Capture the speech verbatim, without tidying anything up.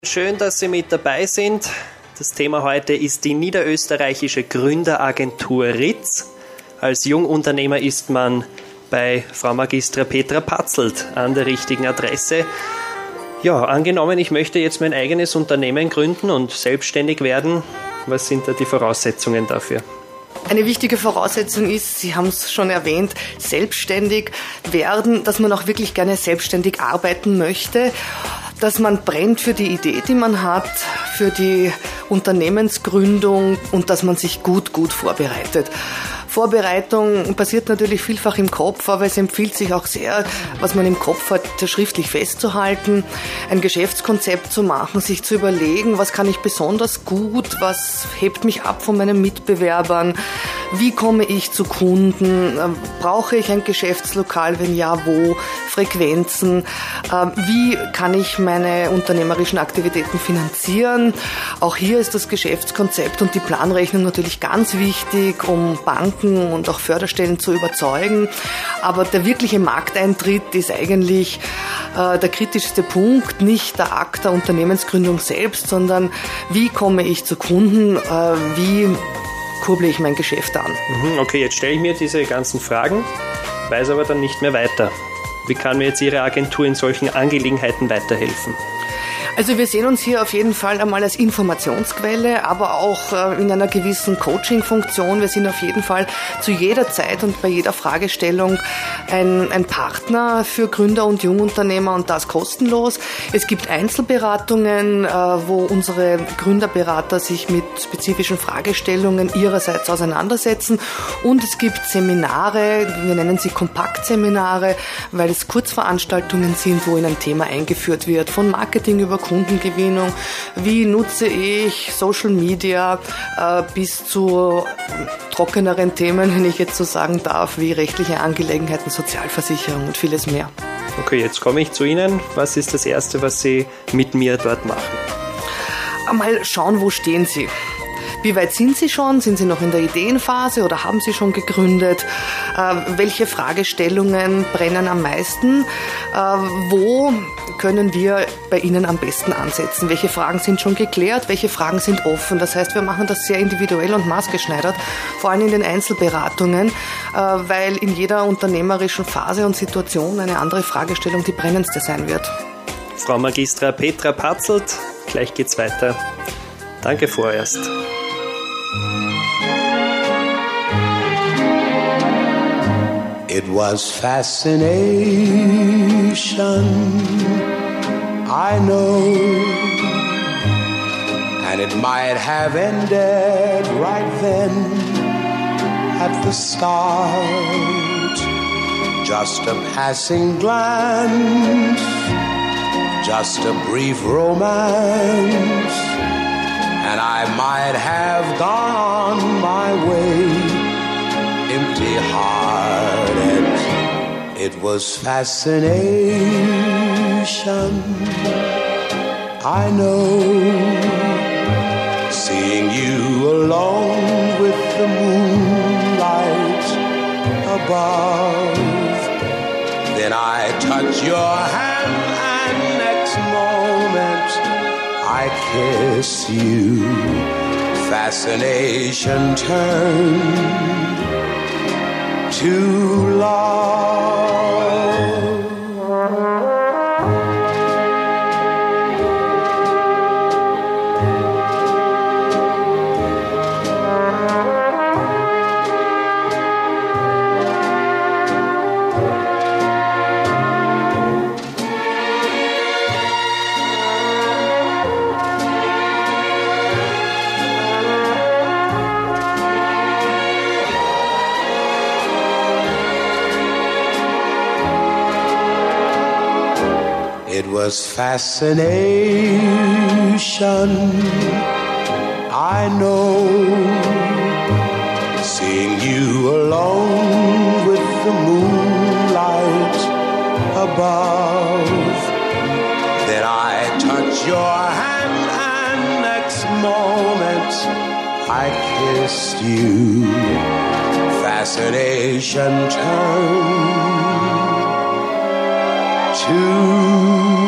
Schön, dass Sie mit dabei sind. Das Thema heute ist die niederösterreichische Gründeragentur R I T Z. Als Jungunternehmer ist man bei Frau Magistra Petra Patzelt an der richtigen Adresse. Ja, angenommen, ich möchte jetzt mein eigenes Unternehmen gründen und selbstständig werden. Was sind da die Voraussetzungen dafür? Eine wichtige Voraussetzung ist, Sie haben es schon erwähnt, selbstständig werden, dass man auch wirklich gerne selbstständig arbeiten möchte, dass man brennt für die Idee, die man hat, für die Unternehmensgründung und dass man sich gut, gut vorbereitet. Vorbereitung passiert natürlich vielfach im Kopf, aber es empfiehlt sich auch sehr, was man im Kopf hat, schriftlich festzuhalten, ein Geschäftskonzept zu machen, sich zu überlegen, was kann ich besonders gut, was hebt mich ab von meinen Mitbewerbern, wie komme ich zu Kunden, brauche ich ein Geschäftslokal, wenn ja, wo, Frequenzen, wie kann ich meine unternehmerischen Aktivitäten finanzieren. Auch hier ist das Geschäftskonzept und die Planrechnung natürlich ganz wichtig, um Banken und auch Förderstellen zu überzeugen. Aber der wirkliche Markteintritt ist eigentlich äh, der kritischste Punkt, nicht der Akt der Unternehmensgründung selbst, sondern wie komme ich zu Kunden, äh, wie kurble ich mein Geschäft an. Okay, jetzt stelle ich mir diese ganzen Fragen, weiß aber dann nicht mehr weiter. Wie kann mir jetzt Ihre Agentur in solchen Angelegenheiten weiterhelfen? Also wir sehen uns hier auf jeden Fall einmal als Informationsquelle, aber auch in einer gewissen Coaching-Funktion. Wir sind auf jeden Fall zu jeder Zeit und bei jeder Fragestellung ein, ein Partner für Gründer und Jungunternehmer und das kostenlos. Es gibt Einzelberatungen, wo unsere Gründerberater sich mit spezifischen Fragestellungen ihrerseits auseinandersetzen und es gibt Seminare, wir nennen sie Kompaktseminare, weil es Kurzveranstaltungen sind, wo in ein Thema eingeführt wird, von Marketing über Kundengewinnung, wie nutze ich Social Media äh, bis zu trockeneren Themen, wenn ich jetzt so sagen darf, wie rechtliche Angelegenheiten, Sozialversicherung und vieles mehr. Okay, jetzt komme ich zu Ihnen. Was ist das Erste, was Sie mit mir dort machen? Mal schauen, wo stehen Sie? Wie weit sind Sie schon? Sind Sie noch in der Ideenphase oder haben Sie schon gegründet? Äh, welche Fragestellungen brennen am meisten? Äh, wo können wir bei Ihnen am besten ansetzen? Welche Fragen sind schon geklärt? Welche Fragen sind offen? Das heißt, wir machen das sehr individuell und maßgeschneidert, vor allem in den Einzelberatungen, äh, weil in jeder unternehmerischen Phase und Situation eine andere Fragestellung die brennendste sein wird. Frau Magistra Petra Patzelt, gleich geht's weiter. Danke vorerst. It was fascination, I know, and it might have ended right then at the start. Just a passing glance, just a brief romance, and I might have gone on my way, empty-hearted. It was fascination, I know, seeing you alone with the moonlight above. Then I touch your hand and next moment I kiss you. Fascination turned to love. It was fascination, I know, seeing you alone with the moonlight above. Then I touch your hand and next moment I kissed you. Fascination turned to